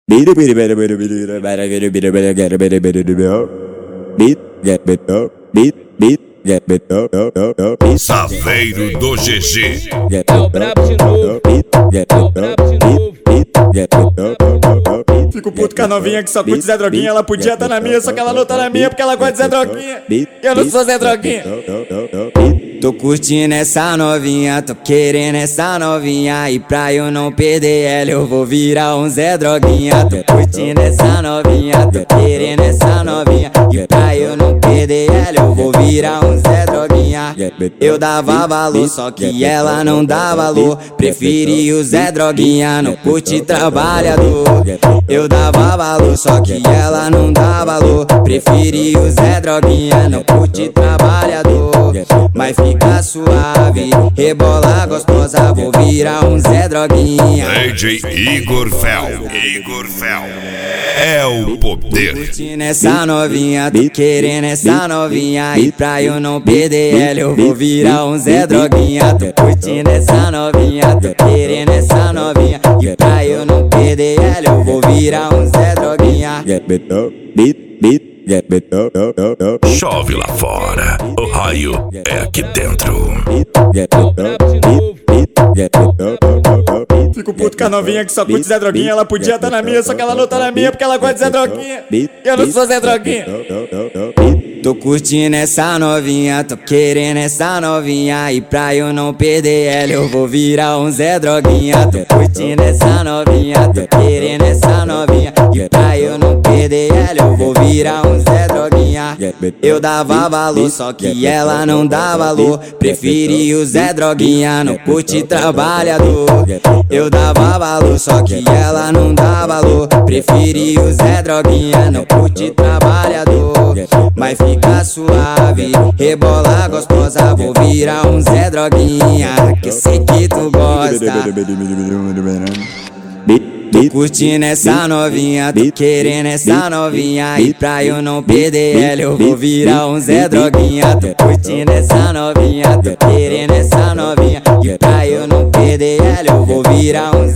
Saveiro do GG. É o brabo de novo. É o brabo de novo. Fico puto com a novinha que só curte Zé Droguinha. Ela podia estar na minha, só que ela não tá na minha porque ela gosta de Zé Droguinha. Eu não sou Zé Droguinha. Tô curtindo essa novinha, tô querendo essa novinha. E pra eu não perder ela eu vou virar um Zé Droguinha. Tô curtindo essa novinha, tô querendo essa novinha. E pra eu não perder ela eu vou virar um Zé Droguinha. Eu dava valor, só que ela não dá valor. Preferi o Zé Droguinha, não curte trabalhador. Eu dava valor, só que ela não dá valor. Preferi o Zé Droguinha, não curte trabalhador. Mas fica suave, rebola gostosa, vou virar um Zé Droguinha. DJ Igor Fel. É o poder. Tô curtindo essa novinha, tô querendo essa novinha. E pra eu não perder ela eu vou virar um Zé Droguinha. Tô curtindo essa novinha, tô querendo essa novinha. E pra eu não perder ela eu vou virar um Zé Droguinha. Chove lá fora, o raio é aqui dentro. É o brabo de novo. Fico puto com a novinha que só curte Zé Droguinha. Ela podia estar na minha, só que ela não tá na minha porque ela gosta de Zé Droguinha. Eu não sou Zé Droguinha. Tô curtindo essa novinha, tô querendo essa novinha. E pra eu não perder ela eu vou virar um Zé Droguinha. Tô curtindo essa novinha, tô querendo essa novinha. E pra eu não perder ela eu vou virar um Zé Droguinha. Eu dava valor, só que ela não dá valor. Preferi o Zé Droguinha, não curte trabalhador. Eu dava valor, só que ela não dá valor. Preferi o Zé Droguinha, não curte trabalhador. Mas fica suave, rebola gostosa, vou virar um Zé Droguinha, que eu sei que tu gosta. Tô curtindo essa novinha, tô querendo essa novinha. E pra eu não perder ela eu vou virar um Zé Droguinha. Tô curtindo essa novinha, tô querendo essa novinha. E pra eu não perder ela eu vou virar um